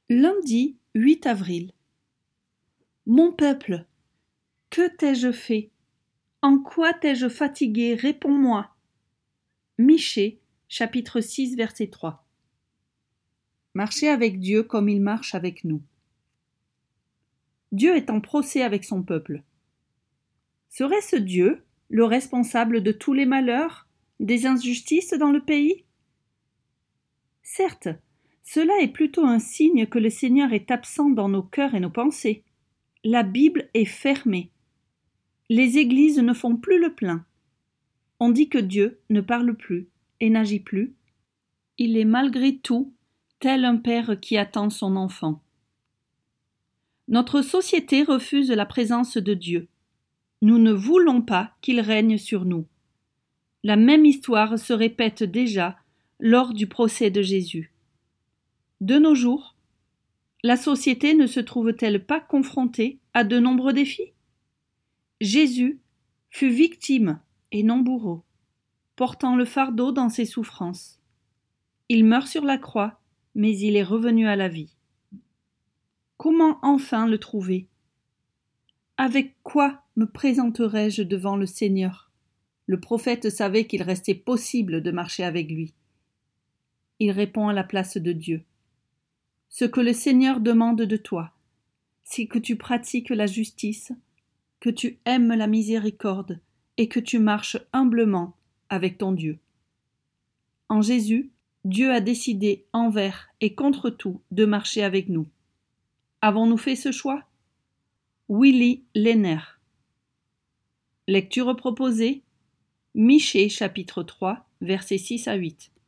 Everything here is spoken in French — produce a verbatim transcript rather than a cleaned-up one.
Lundi huit avril. Mon peuple, que t'ai-je fait? En quoi t'ai-je fatigué? Réponds-moi. Michée, chapitre six, verset trois. Marcher avec Dieu comme il marche avec nous. Dieu est en procès avec son peuple. Serait-ce Dieu le responsable de tous les malheurs, des injustices dans le pays? Certes, cela est plutôt un signe que le Seigneur est absent dans nos cœurs et nos pensées. La Bible est fermée. Les églises ne font plus le plein. On dit que Dieu ne parle plus et n'agit plus. Il est malgré tout tel un père qui attend son enfant. Notre société refuse la présence de Dieu. Nous ne voulons pas qu'il règne sur nous. La même histoire se répète déjà lors du procès de Jésus. De nos jours, la société ne se trouve-t-elle pas confrontée à de nombreux défis? Jésus fut victime et non bourreau, portant le fardeau dans ses souffrances. Il meurt sur la croix, mais il est revenu à la vie. Comment enfin le trouver? Avec quoi me présenterai-je devant le Seigneur? Le prophète savait qu'il restait possible de marcher avec lui. Il répond à la place de Dieu. Ce que le Seigneur demande de toi, c'est que tu pratiques la justice, que tu aimes la miséricorde et que tu marches humblement avec ton Dieu. En Jésus, Dieu a décidé envers et contre tout de marcher avec nous. Avons-nous fait ce choix? Willy Lenner. Lecture proposée, Michée chapitre trois, versets six à huit.